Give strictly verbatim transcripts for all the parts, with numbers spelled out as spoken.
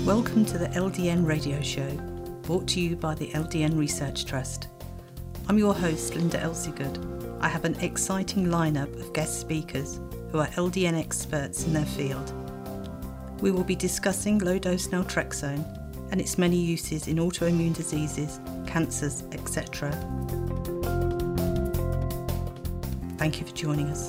Welcome to the L D N Radio Show, brought to you by the L D N Research Trust. I'm your host, Linda Elseygood. I have an exciting lineup of guest speakers who are L D N experts in their field. We will be discussing low-dose naltrexone and its many uses in autoimmune diseases, cancers, et cetera. Thank you for joining us.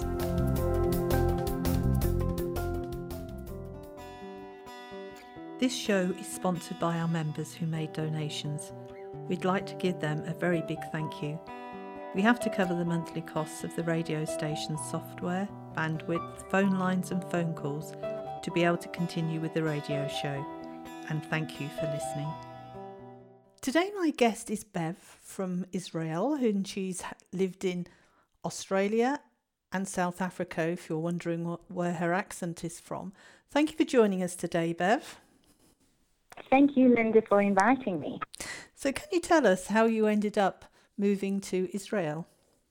This show is sponsored by our members who made donations. We'd like to give them a very big thank you. We have to cover the monthly costs of the radio station's software, bandwidth, phone lines and phone calls to be able to continue with the radio show. And thank you for listening. Today my guest is Bev from Israel, and she's lived in Australia and South Africa, if you're wondering what, where her accent is from. Thank you for joining us today, Bev. Thank you, Linda, for inviting me. So can you tell us how you ended up moving to Israel?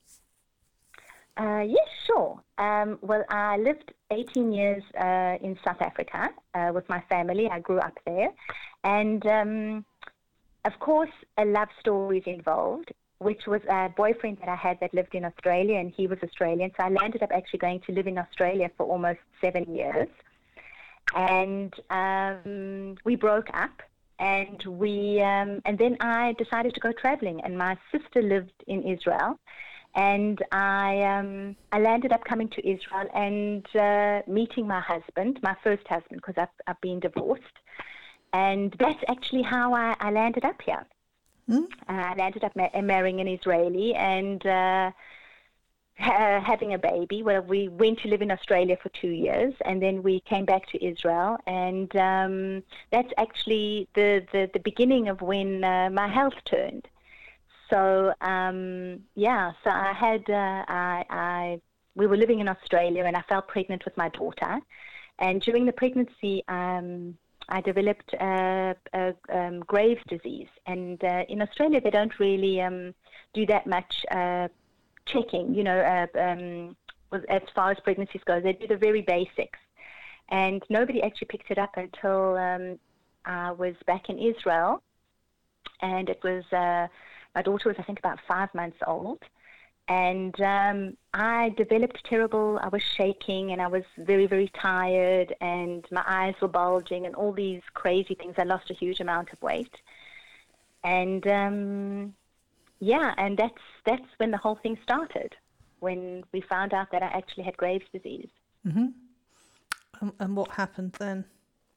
Uh, yes, sure. Um, well, I lived eighteen years uh, in South Africa uh, with my family. I grew up there. And, um, of course, a love story is involved, which was a boyfriend that I had that lived in Australia, and he was Australian. So I landed up actually going to live in Australia for almost seven years. And um, we broke up, and we um, and then I decided to go traveling. And my sister lived in Israel, and I um, I landed up coming to Israel and uh, meeting my husband, my first husband, because I've I've been divorced, and that's actually how I, I landed up here. Mm. Uh, I landed up ma- marrying an Israeli and uh, ha- having a baby. Well, we went to live in Australia for two years, and then we came back to Israel, and um, that's actually the, the, the beginning of when uh, my health turned. So, um, yeah, so I had, uh, I, I, we were living in Australia, and I fell pregnant with my daughter, and during the pregnancy, um, I developed uh, uh, um, Graves' disease, and uh, in Australia they don't really um, do that much uh, checking, you know, uh, um, as far as pregnancies go. They do the very basics, and nobody actually picked it up until um, I was back in Israel, and it was, uh, my daughter was I think about five months old, and um, I developed terrible, I was shaking, and I was very, very tired, and my eyes were bulging, and all these crazy things. I lost a huge amount of weight. And, um, yeah, and that's that's when the whole thing started, when we found out that I actually had Graves' disease. Mm-hmm. Um, and what happened then?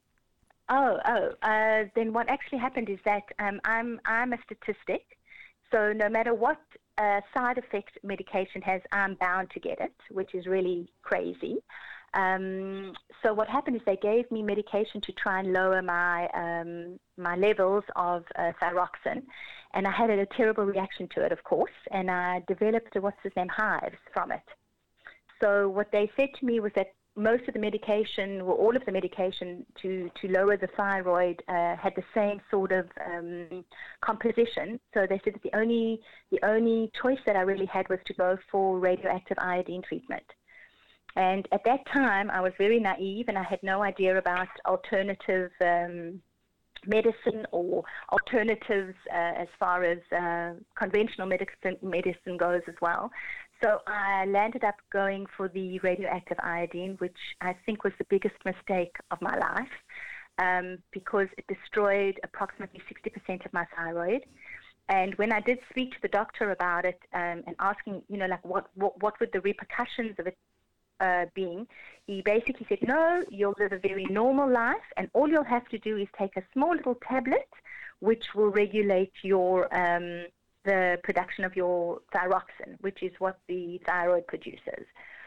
Oh, oh, uh, then what actually happened is that um, I'm I'm a statistic, so no matter what Uh, side effect medication has, I'm bound to get it, which is really crazy. Um, so what happened is they gave me medication to try and lower my um, my levels of uh, thyroxine, and I had a, a terrible reaction to it, of course, and I developed a, what's his name, hives from it. So what they said to me was that most of the medication, or all of the medication to, to lower the thyroid uh, had the same sort of um, composition. So they said that the only the only choice that I really had was to go for radioactive iodine treatment. And at that time, I was very naive, and I had no idea about alternative um, medicine or alternatives uh, as far as uh, conventional medicine, medicine goes as well. So I landed up going for the radioactive iodine, which I think was the biggest mistake of my life, um, because it destroyed approximately sixty percent of my thyroid. And when I did speak to the doctor about it um, and asking, you know, like what, what, what would the repercussions of it uh, being, he basically said, no, you'll live a very normal life, and all you'll have to do is take a small little tablet, which will regulate your um, the production of your thyroxine, which is what the thyroid produces.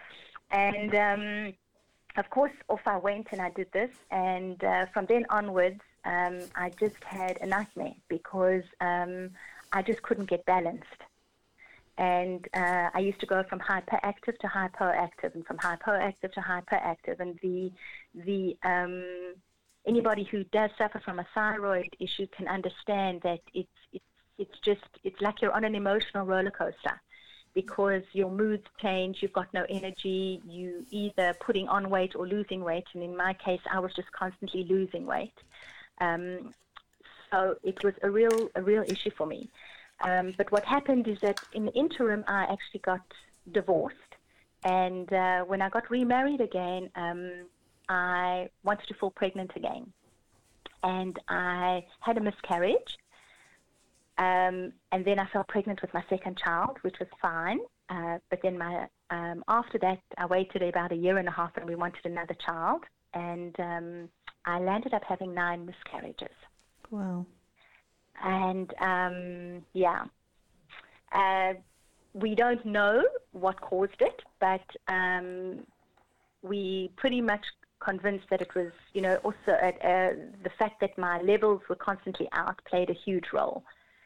And um, of course, off I went and I did this, and uh, from then onwards, um, I just had a nightmare because um, I just couldn't get balanced. And uh, I used to go from hyperactive to hypoactive, and from hypoactive to hyperactive. And the the um, anybody who does suffer from a thyroid issue can understand that it's it's it's just it's like you're on an emotional roller coaster, because your moods change, you've got no energy, you either putting on weight or losing weight, and in my case, I was just constantly losing weight. Um, so it was a real, a real issue for me. Um, but what happened is that in the interim, I actually got divorced. And uh, when I got remarried again, um, I wanted to fall pregnant again. And I had a miscarriage. Um, and then I fell pregnant with my second child, which was fine. Uh, but then my um, after that, I waited about a year and a half, and we wanted another child. And um, I landed up having nine miscarriages. Wow. And um, yeah, uh, we don't know what caused it, but um, we pretty much convinced that it was, you know, also uh, uh, the fact that my levels were constantly out played a huge role.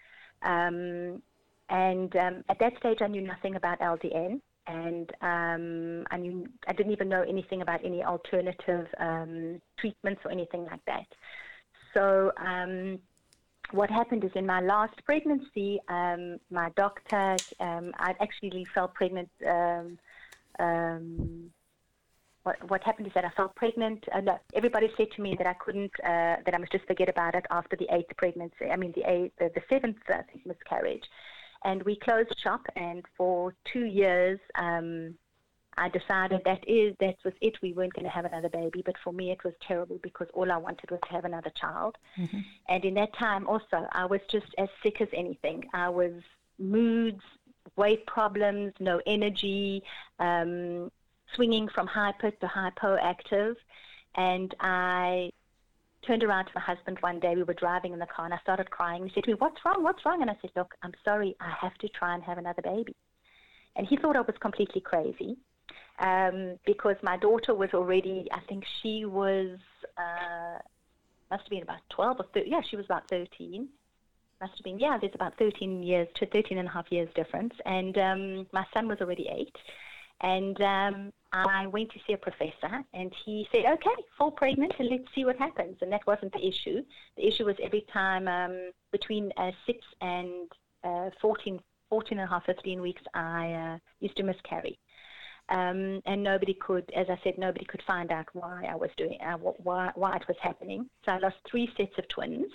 Um, and um, at that stage, I knew nothing about L D N, and um, I knew I didn't even know anything about any alternative um, treatments or anything like that. So um, what happened is in my last pregnancy, um, my doctor, um, I actually fell pregnant. Um, um, what, what happened is that I fell pregnant. Uh, no, everybody said to me that I couldn't, uh, that I must just forget about it after the eighth pregnancy. I mean, the eighth, the, the seventh I think, miscarriage. And we closed shop, and for two years, um, I decided that is that was it. We weren't going to have another baby, but for me it was terrible because all I wanted was to have another child. Mm-hmm. And in that time also, I was just as sick as anything. I was moods, weight problems, no energy, um, swinging from hyper to hypoactive. And I turned around to my husband one day. We were driving in the car, and I started crying. He said to me, "What's wrong? What's wrong?" And I said, "Look, I'm sorry. I have to try and have another baby." And he thought I was completely crazy. Um, because my daughter was already, I think she was, uh, must have been about twelve or thirteen. Yeah, she was about thirteen. Must have been, yeah, there's about thirteen years to thirteen and a half years difference. And um, my son was already eight. And um, I went to see a professor, and he said, "Okay, fall pregnant and let's see what happens." And that wasn't the issue. The issue was every time um, between uh, six and uh, fourteen, fourteen and a half, fifteen weeks, I uh, used to miscarry. Um, and nobody could, as I said, nobody could find out why I was doing, uh, why, why it was happening. So I lost three sets of twins.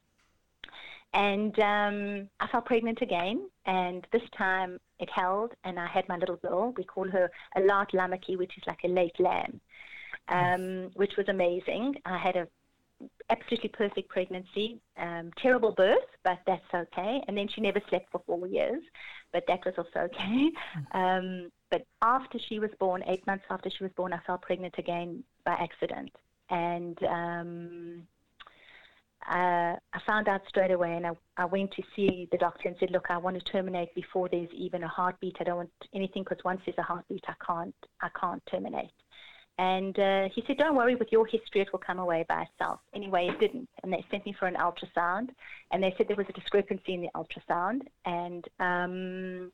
And um, I fell pregnant again, and this time it held, and I had my little girl. We call her a laat lammetjie, which is like a late lamb, um, which was amazing. I had a absolutely perfect pregnancy, um, terrible birth, but that's okay. And then she never slept for four years, but that was also okay. Um, but after she was born, eight months after she was born, I fell pregnant again by accident. And um, uh, I found out straight away, and I, I went to see the doctor and said, "Look, I want to terminate before there's even a heartbeat. I don't want anything, because once there's a heartbeat, I can't, I can't terminate." And uh, he said, "Don't worry, with your history, it will come away by itself." Anyway, it didn't. And they sent me for an ultrasound, and they said there was a discrepancy in the ultrasound. And um,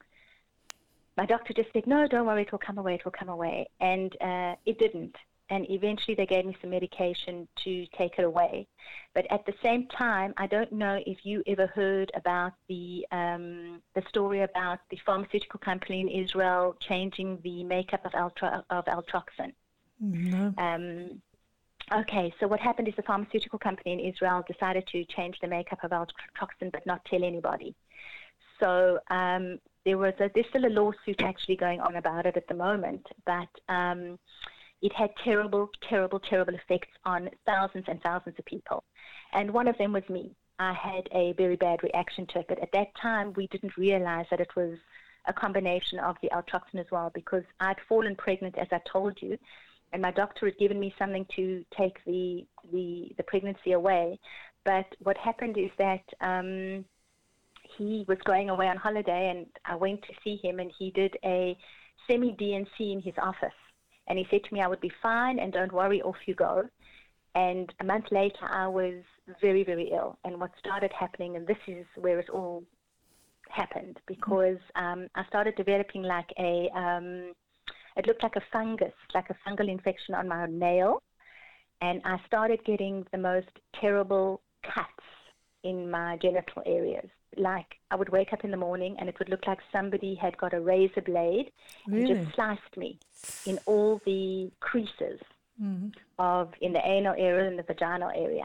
my doctor just said, "No, don't worry, it will come away, it will come away." And uh, it didn't. And eventually they gave me some medication to take it away. But at the same time, I don't know if you ever heard about the um, the story about the pharmaceutical company in Israel changing the makeup of, Altra- of Altroxin. No. Um, okay, so what happened is the pharmaceutical company in Israel decided to change the makeup of Altroxin but not tell anybody. So um, there was a, there's still a lawsuit actually going on about it at the moment, but um, it had terrible, terrible, terrible effects on thousands and thousands of people. And one of them was me. I had a very bad reaction to it, but at that time we didn't realize that it was a combination of the Altroxin as well, because I'd fallen pregnant, as I told you, and my doctor had given me something to take the the, the pregnancy away. But what happened is that um, he was going away on holiday, and I went to see him, and he did a semi-D N C in his office. And he said to me, "I would be fine, and don't worry, off you go." And a month later, I was very, very ill. And what started happening, and this is where it all happened, because um, I started developing like a, um, it looked like a fungus, like a fungal infection on my nail. And I started getting the most terrible cuts in my genital areas. Like, I would wake up in the morning and it would look like somebody had got a razor blade Really? and just sliced me in all the creases Mm-hmm. of in the anal area and the vaginal area.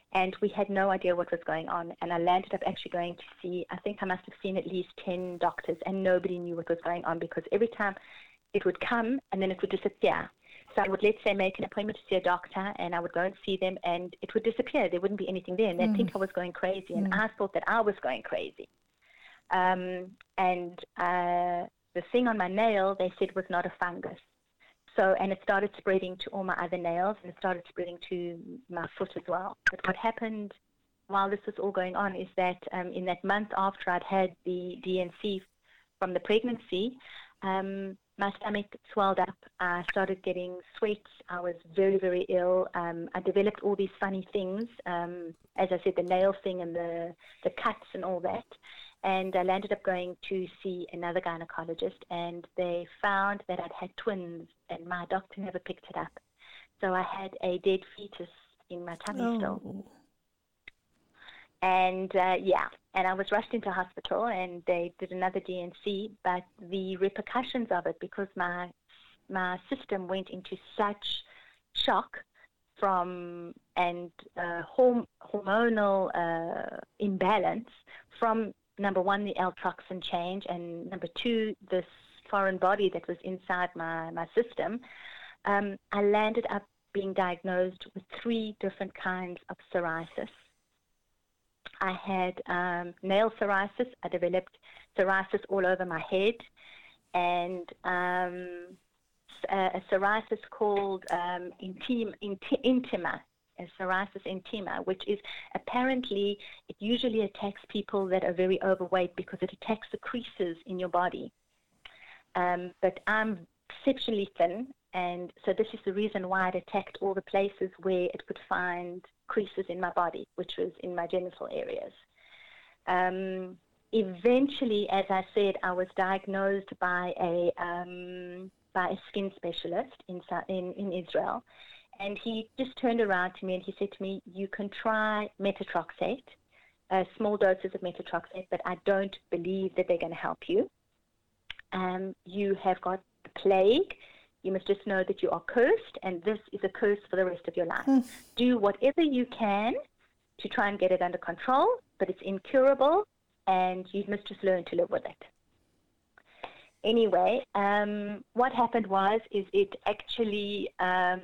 And we had no idea what was going on. And I landed up actually going to see, I think I must have seen at least ten doctors, and nobody knew what was going on, because every time it would come and then it would disappear. So I would, let's say, make an appointment to see a doctor, and I would go and see them, and it would disappear. There wouldn't be anything there, and they'd mm. think I was going crazy, and mm. I thought that I was going crazy. Um, and uh, the thing on my nail, they said, was not a fungus. So, and it started spreading to all my other nails, and it started spreading to my foot as well. But what happened while this was all going on is that um, in that month after I'd had the D N C from the pregnancy, um, my stomach swelled up. I started getting sweats. I was very, very ill. Um, I developed all these funny things. Um, as I said, the nail thing and the, the cuts and all that. And I landed up going to see another gynecologist, and they found that I'd had twins, and my doctor never picked it up. So I had a dead fetus in my tummy oh. still. And, uh, yeah, and I was rushed into hospital, and they did another D N C, but the repercussions of it, because my my system went into such shock from and uh, horm- hormonal uh, imbalance from, number one, the L-toxin change, and number two, this foreign body that was inside my, my system, um, I landed up being diagnosed with three different kinds of psoriasis. I had um, nail psoriasis. I developed psoriasis all over my head, and um, a, a psoriasis called um, intim, inti, intima, a psoriasis intima, which is apparently, it usually attacks people that are very overweight because it attacks the creases in your body. Um, but I'm exceptionally thin, and so this is the reason why it attacked all the places where it could find creases in my body, which was in my genital areas. Um, eventually, as I said, I was diagnosed by a um, by a skin specialist in, in in Israel, and he just turned around to me and he said to me, "You can try methotrexate, uh, small doses of methotrexate, but I don't believe that they're going to help you. Um, you have got the plague. You must just know that you are cursed, and this is a curse for the rest of your life. Mm. Do whatever you can to try and get it under control, but it's incurable, and you must just learn to live with it." Anyway, um, what happened was is it actually um,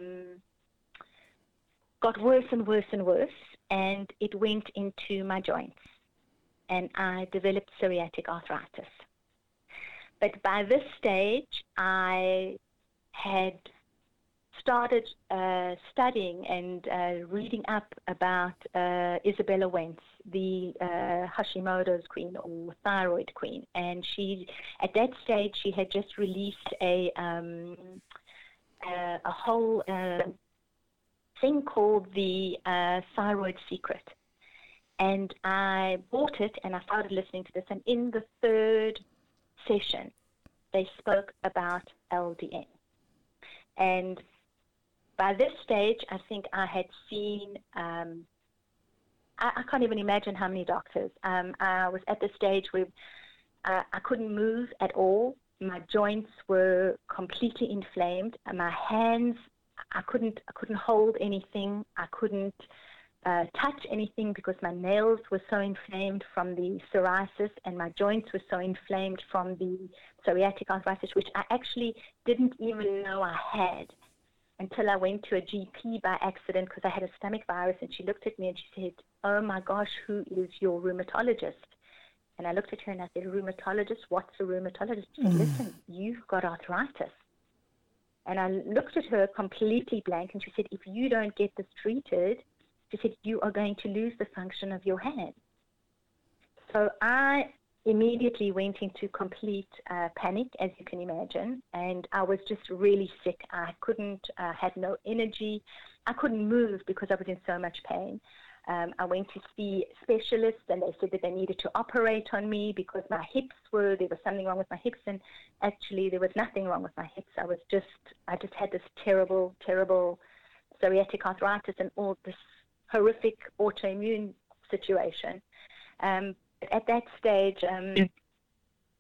got worse and worse and worse, and it went into my joints, and I developed psoriatic arthritis. But by this stage, I had started uh, studying and uh, reading up about uh, Isabella Wentz, the uh, Hashimoto's queen or thyroid queen. And she, at that stage, she had just released a, um, uh, a whole uh, thing called the uh, Thyroid Secret. And I bought it and I started listening to this. And in the third session, they spoke about L D N. And by this stage, I think I had seen, um, I, I can't even imagine how many doctors. Um, I was at the stage where uh, I couldn't move at all. My joints were completely inflamed. And my hands, I couldn't, I couldn't hold anything. I couldn't uh, touch anything because my nails were so inflamed from the psoriasis, and my joints were so inflamed from the psoriatic arthritis, which I actually didn't even know I had until I went to a G P by accident because I had a stomach virus, and she looked at me and she said, "Oh my gosh, who is your rheumatologist?" And I looked at her and I said, "Rheumatologist? What's a rheumatologist?" She said, mm. "Listen, you've got arthritis." And I looked at her completely blank, and she said, "If you don't get this treated," she said, "you are going to lose the function of your hand." So I immediately went into complete uh, panic, as you can imagine, and I was just really sick. I couldn't, uh, had no energy. I couldn't move because I was in so much pain. Um, I went to see specialists, and they said that they needed to operate on me because my hips were, there was something wrong with my hips, and actually there was nothing wrong with my hips. I was just, I just had this terrible, terrible psoriatic arthritis and all this horrific autoimmune situation. Um, at that stage, um,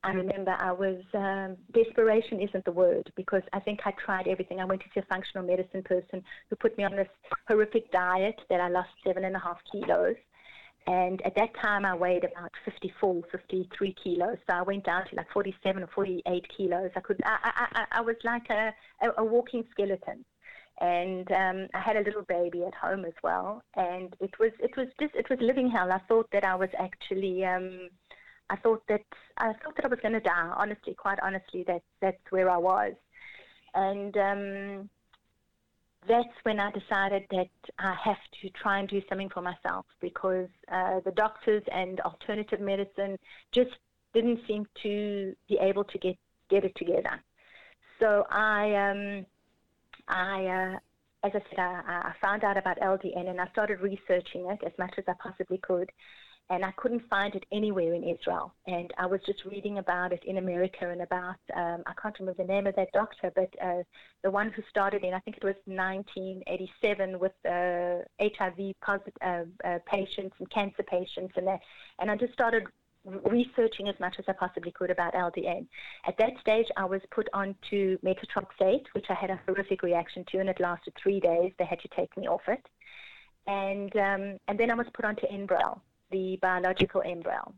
I remember I was, um, desperation isn't the word, because I think I tried everything. I went to see a functional medicine person who put me on this horrific diet that I lost seven and a half kilos. And at that time, I weighed about fifty-four, fifty-three kilos. So I went down to like forty-seven or forty-eight kilos. I could, I, I, I, I was like a, a, a walking skeleton. And um, I had a little baby at home as well. And it was, it was just, it was living hell. I thought that I was actually, um, I thought that, I thought that I was going to die. Honestly, quite honestly, that that's where I was. And um, that's when I decided that I have to try and do something for myself, because uh, the doctors and alternative medicine just didn't seem to be able to get, get it together. So I, um, I uh, as I said, I, I found out about L D N and I started researching it as much as I possibly could. And I couldn't find it anywhere in Israel. And I was just reading about it in America and about, um, I can't remember the name of that doctor, but uh, the one who started in, I think it was nineteen eighty-seven, with uh, H I V positive, uh, uh, patients and cancer patients and that. And I just started researching as much as I possibly could about L D N. At that stage, I was put onto methotrexate, which I had a horrific reaction to, and it lasted three days. They had to take me off it. And, um, and then I was put onto Enbrel, the biological Enbrel.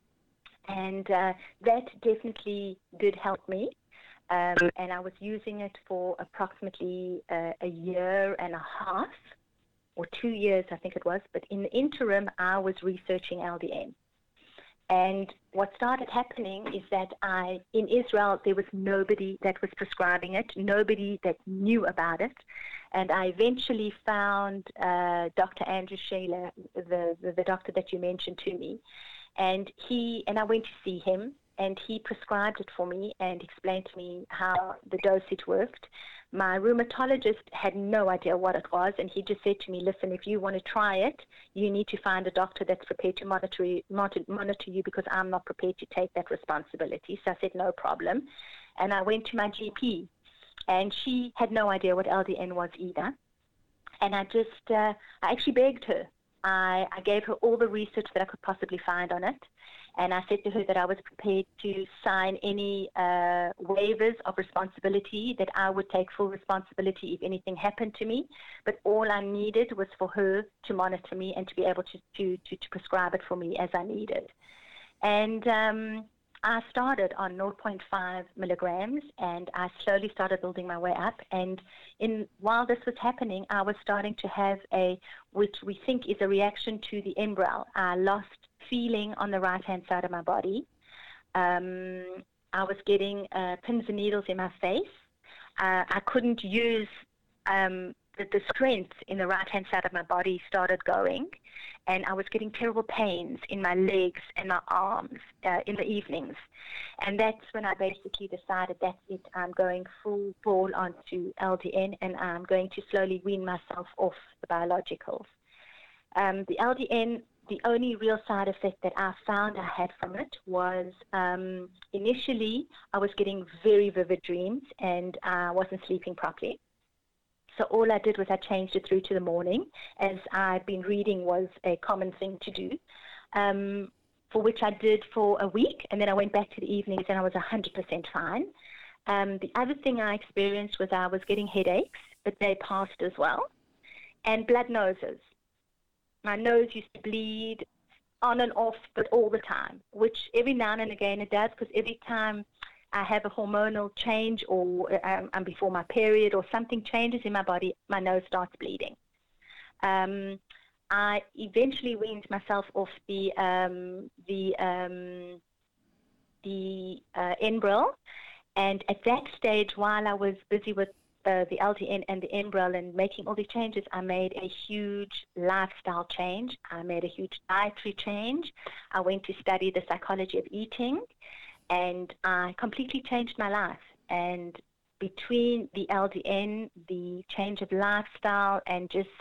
And uh, that definitely did help me. Um, and I was using it for approximately uh, a year and a half, or two years, I think it was. But in the interim, I was researching L D N. And what started happening is that I, in Israel, there was nobody that was prescribing it, nobody that knew about it. And I eventually found uh, Doctor Andrew Shaler, the, the, the doctor that you mentioned to me. And he, and I went to see him, and he prescribed it for me and explained to me how the dosage worked. My rheumatologist had no idea what it was, and he just said to me, listen, if you want to try it, you need to find a doctor that's prepared to monitor you, monitor you because I'm not prepared to take that responsibility. So I said, no problem. And I went to my G P, and she had no idea what L D N was either. And I just, uh, I actually begged her. I, I gave her all the research that I could possibly find on it. And I said to her that I was prepared to sign any uh, waivers of responsibility, that I would take full responsibility if anything happened to me. But all I needed was for her to monitor me and to be able to, to, to, to prescribe it for me as I needed. And um, I started on zero point five milligrams, and I slowly started building my way up. And in while this was happening, I was starting to have a, which we think is a reaction to the Enbrel. I lost feeling on the right-hand side of my body. Um, I was getting uh, pins and needles in my face. Uh, I couldn't use um, the, the strength in the right-hand side of my body started going, and I was getting terrible pains in my legs and my arms uh, in the evenings. And that's when I basically decided, that's it, I'm going full ball onto L D N, and I'm going to slowly wean myself off the biologicals. Um, the L D N, the only real side effect that I found I had from it was um, initially I was getting very vivid dreams, and I wasn't sleeping properly. So all I did was I changed it through to the morning, as I've been reading was a common thing to do, um, for which I did for a week, and then I went back to the evenings and I was one hundred percent fine. Um, the other thing I experienced was I was getting headaches, but they passed as well, and blood noses. My nose used to bleed on and off, but all the time, which every now and again it does, because every time I have a hormonal change, or um, I'm before my period, or something changes in my body, my nose starts bleeding. Um, I eventually weaned myself off the um, the um, the uh, Enbrel, and at that stage, while I was busy with Uh, the L D N and the Enbrel and making all these changes, I made a huge lifestyle change. I made a huge dietary change. I went to study the psychology of eating, and I completely changed my life. And between the L D N, the change of lifestyle, and just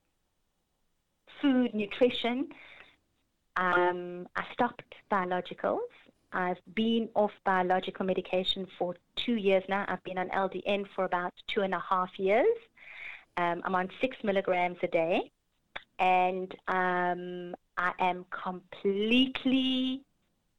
food, nutrition, um, I stopped biologicals. I've been off biological medication for two years now. I've been on L D N for about two and a half years. Um, I'm on six milligrams a day, and um, I am completely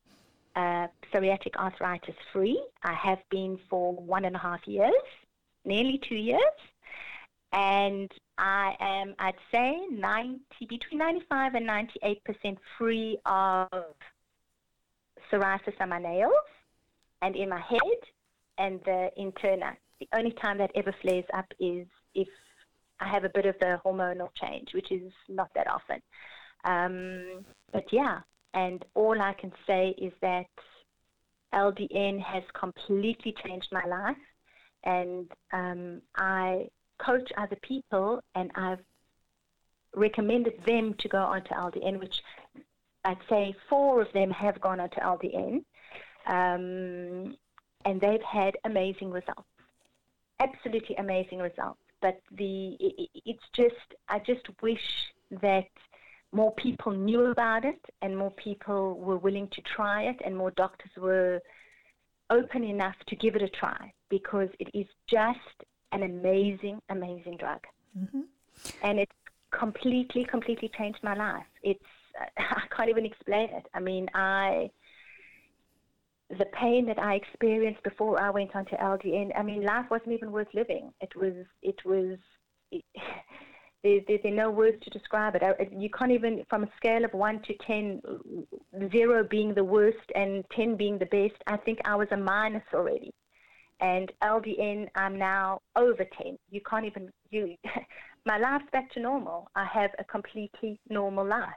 uh, psoriatic arthritis free. I have been for one and a half years, nearly two years. And I am, I'd say, ninety between ninety-five and ninety-eight percent free of psoriasis on my nails and in my head and the interna. The only time that ever flares up is if I have a bit of the hormonal change, which is not that often. Um, but yeah, and all I can say is that L D N has completely changed my life, and um, I coach other people, and I've recommended them to go onto L D N, which I'd say four of them have gone onto L D N, um, and they've had amazing results, absolutely amazing results. But the it, it's just, I just wish that more people knew about it and more people were willing to try it and more doctors were open enough to give it a try, because it is just an amazing, amazing drug. Mm-hmm. And it's completely, completely changed my life. It's, uh, I can't even explain it. I mean, I, the pain that I experienced before I went onto L D N, I mean, life wasn't even worth living. It was, it was, it, there, there, there are no words to describe it. I, you can't even, from a scale of one to ten, zero being the worst and ten being the best, I think I was a minus already. And L D N, I'm now over ten. You can't even, you, my life's back to normal. I have a completely normal life.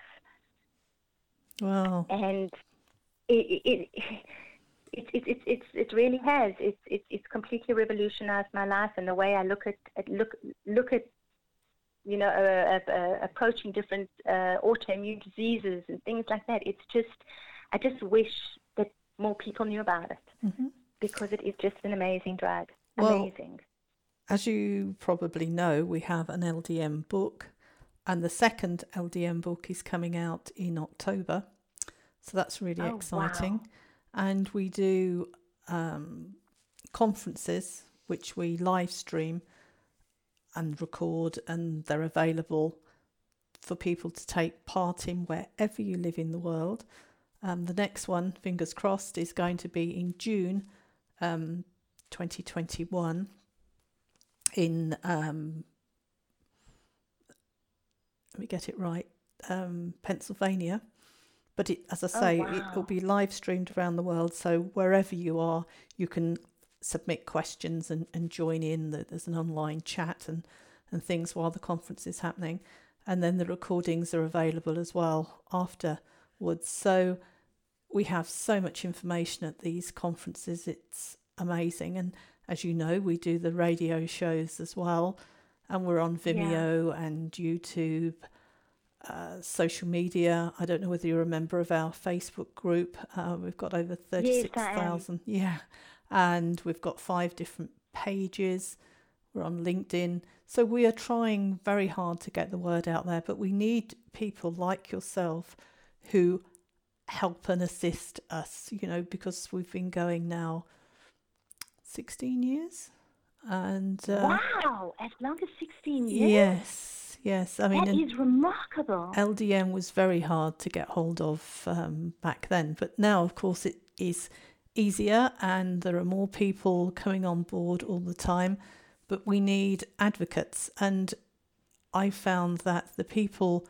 Wow. And it, it, it, it, it, it, it really has. It's, it, it's completely revolutionized my life and the way I look at, at look, look at, you know, uh, uh, approaching different uh, autoimmune diseases and things like that. It's just, I just wish that more people knew about it. Mm-hmm. Because it is just an amazing drug. Amazing. Well, as you probably know, we have an L D M book, and the second L D M book is coming out in October. So that's really oh, exciting. Wow. And we do um, conferences, which we live stream and record, and they're available for people to take part in wherever you live in the world. Um, the next one, fingers crossed, is going to be in June Um, twenty twenty-one in, um, let me get it right, um, Pennsylvania. But it, as I say, oh, wow. It will be live streamed around the world. So wherever you are, you can submit questions and, and join in. There's an online chat and, and things while the conference is happening. And then the recordings are available as well afterwards. So we have so much information at these conferences. It's amazing. And as you know, we do the radio shows as well. And we're on Vimeo yeah. and YouTube, uh, social media. I don't know whether you're a member of our Facebook group. Uh, we've got over thirty-six thousand. Yes, yeah. And we've got five different pages. We're on LinkedIn. So we are trying very hard to get the word out there. But we need people like yourself who help and assist us, you know, because we've been going now sixteen years. And uh, wow, as long as sixteen years? Yes, yes. I mean, that is remarkable. L D N was very hard to get hold of um, back then, but now, of course, it is easier and there are more people coming on board all the time, but we need advocates. And I found that the people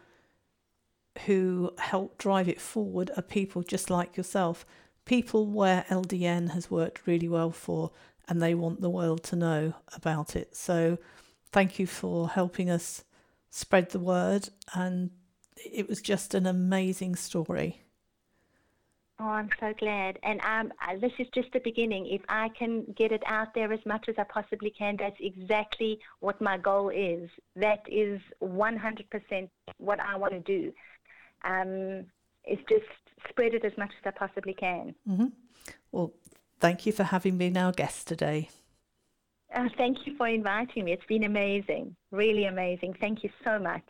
who help drive it forward are people just like yourself, people where L D N has worked really well for, and they want the world to know about it. So thank you for helping us spread the word, and it was just an amazing story. Oh, I'm so glad. And um, this is just the beginning. If I can get it out there as much as I possibly can, that's exactly what my goal is. That is one hundred percent what I want to do. Um, it's just spread it as much as I possibly can. Mm-hmm. Well, thank you for having been our guest today. Uh, thank you for inviting me. It's been amazing, really amazing. Thank you so much.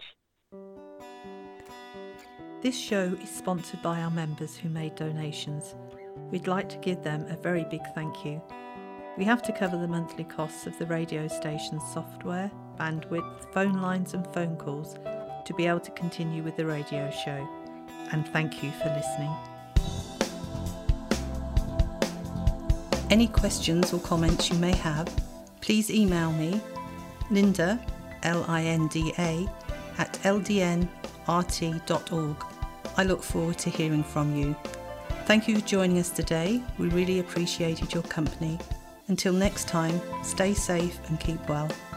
This show is sponsored by our members who made donations. We'd like to give them a very big thank you. We have to cover the monthly costs of the radio station's software, bandwidth, phone lines and phone calls to be able to continue with the radio show. And thank you for listening. Any questions or comments you may have, please email me, Linda, L I N D A, at l d n r t dot org. I look forward to hearing from you. Thank you for joining us today. We really appreciated your company. Until next time, stay safe and keep well.